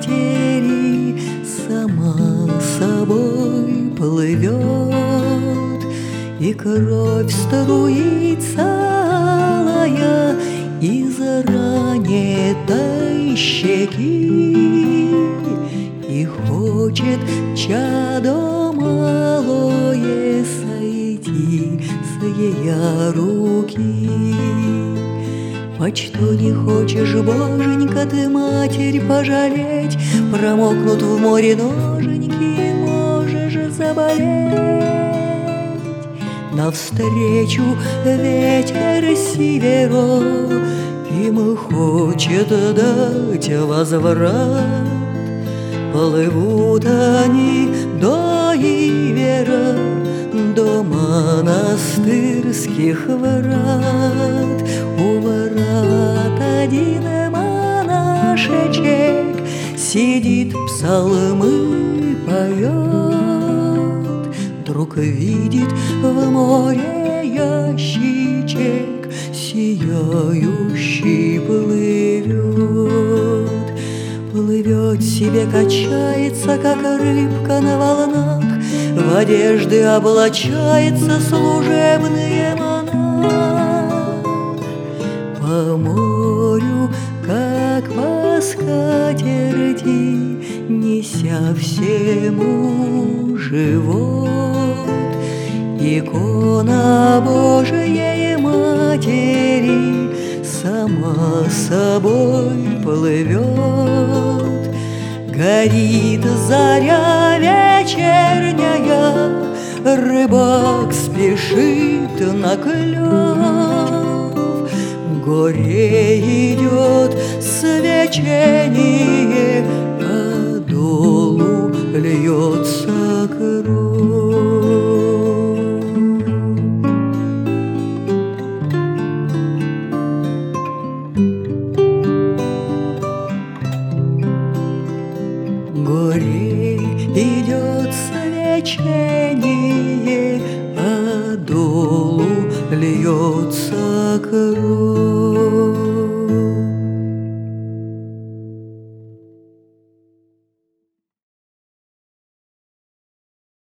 матери сама собой плывет, и кровь струится алая из ранетой щеки, и хочет чадо малое сойти с ее руки. Почто не хочешь, боженька, ты матерь пожалеть? Промокнут в море ноженьки, можешь заболеть. Навстречу ветер северо им хочет дать возврат. Плывут они до Ивера, до монастырских врат. У ворот один монашечек сидит, псалмы поет. Вдруг видит в море ящичек, сияющий плывет. Плывет себе, качается, как рыбка на волнах, в одежды облачается служебный монах. По морю, как по скатерти, неся всему живот, икона Божией Матери сама собой плывет. Горит заря вечерняя, рыбак спешит на клев. Горе идет свечение, а долу льется